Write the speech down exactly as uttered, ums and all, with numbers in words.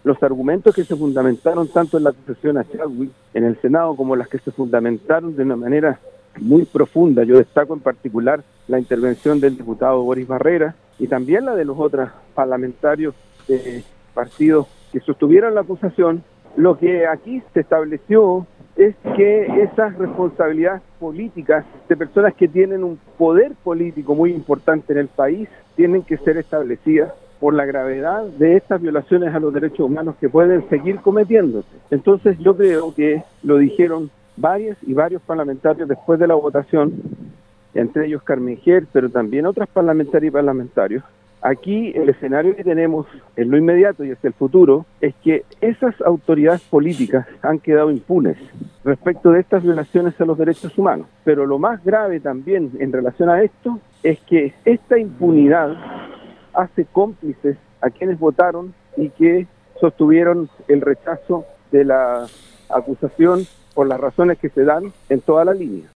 los argumentos que se fundamentaron tanto en la acusación a Chadwick en el Senado como las que se fundamentaron de una manera muy profunda. Yo destaco en particular la intervención del diputado Boris Barrera y también la de los otros parlamentarios de partidos que sostuvieron la acusación. Lo que aquí se estableció es que esas responsabilidades políticas de personas que tienen un poder político muy importante en el país tienen que ser establecidas por la gravedad de estas violaciones a los derechos humanos que pueden seguir cometiéndose. Entonces yo creo que lo dijeron varias y varios parlamentarios después de la votación, entre ellos Carmen Ger, pero también otras parlamentarias y parlamentarios. Aquí el escenario que tenemos en lo inmediato y hacia el futuro es que esas autoridades políticas han quedado impunes respecto de estas violaciones a los derechos humanos. Pero lo más grave también en relación a esto es que esta impunidad hace cómplices a quienes votaron y que sostuvieron el rechazo de la acusación por las razones que se dan en toda la línea.